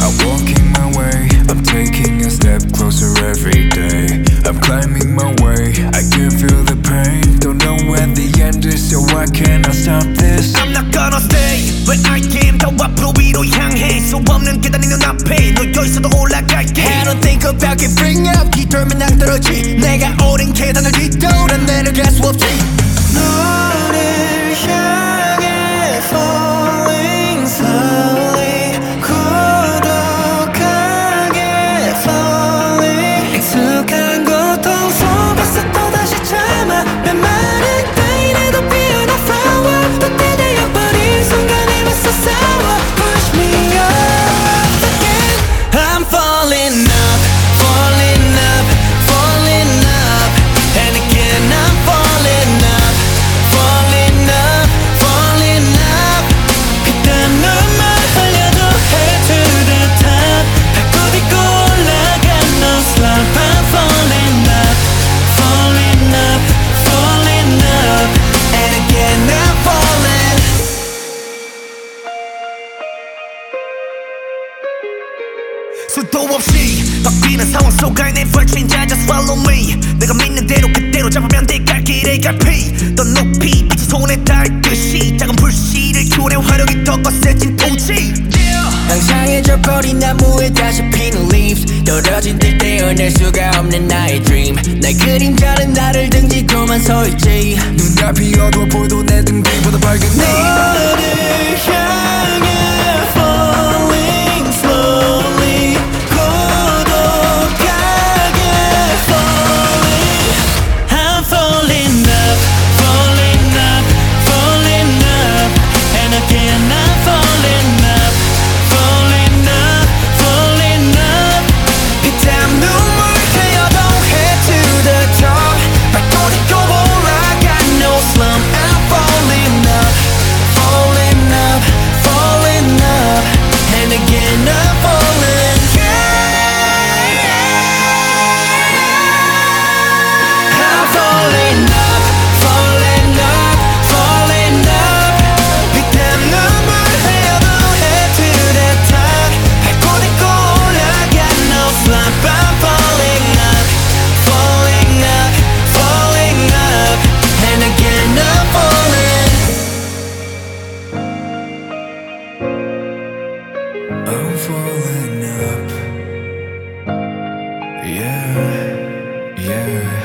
I'm walking my way, I'm taking a step closer every day. I'm climbing my way, I can feel the pain. Don't know when the end is, so why can't I stop this? I'm not gonna stay where I am. 더 앞으로 위로 향해 수 없는 계단이 눈앞에 놓여 있어도 올라갈게. I don't think about giving up. 기돌면 낭떠러지 내가 오른 계단을 뒤돌아 내려갈 수 없지. 너를 향해 falling slowly 고독하게 falling 익숙한 고통 속에서 또다시 참아 메마른 따위에도 피어나 flower 또 때려버린 순간에 맞서 싸워 Push me up again I'm falling up, falling up, falling up And again I'm falling up, falling up, falling up 그딴 놈만 흘려도 head to the top 밟고 딛고 올라간 no slump I'm falling up, falling up, falling up And again I'm falling 수도 없이 바뀌는 상황 속 I never change I just follow me 내가 믿는 대로 그대로 잡으면 돼 갈 길에 갈피 더 높이 빛이 손에 닿듯이 작은 불씨를 키워내 화력이 더 거세진 토지 항상 잊어버린 나무에 다시 피는 leaves 떨어진 들 떼어낼 수가 없는 나의 dream 날 그림자는 나를 등지고만 서있지 눈앞이 어두워 내 등 뒤보다 밝은 너를 향해 falling slowly 고독하게 falling I'm falling up, falling up, falling up And again I'm falling up, falling up, falling up 피땀 눈물 흘려도 head to the top 밟고 딛고 올라간 no slump I'm falling up, falling up, falling up And again I'm falling I'm falling up, falling up, falling up 피땀 눈물 흘려도 head to the top 밟고 딛고 올라간 no slump I'm falling up, falling up, falling up And again I'm falling I'm falling up. Yeah, yeah.